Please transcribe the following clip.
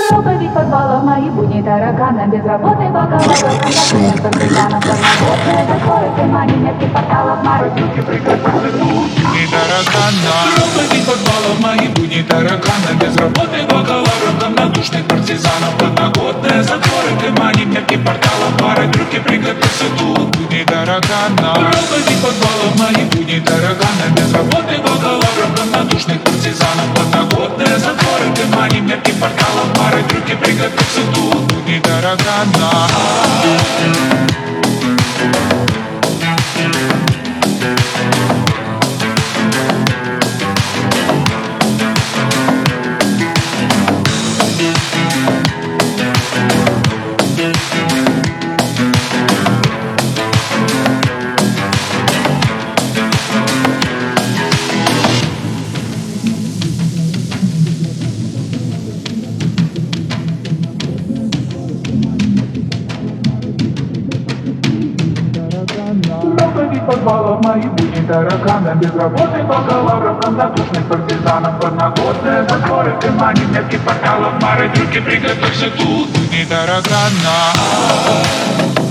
Проповедь подвала в мои будни таракана. Без работы бакалавра, контактных партизанов. Подработные затворы, тумане, метки порталов, морозилки, приготовы тут. Не таракана. Проповедь подвала в мои будни таракана. Без работы бакалавров, равнодушных партизанов. Подноготные затворы, тумане, метки порталов, пары трюки, приготовься тут. Не таракана. Проповедь подвала в мои будни таракана. Без работы бакалавров, равнодушных партизанов. Подноготные затворы, тумане, метки порталов, пары трюки, приготовься тут. Не таракана. Проповедь подвала в мои будни таракана. Без работы бакалавров, равнодушных партизанов. Подноготные затворы, тумане, метки порталов, пары трюки, приготовься тут. Не таракана.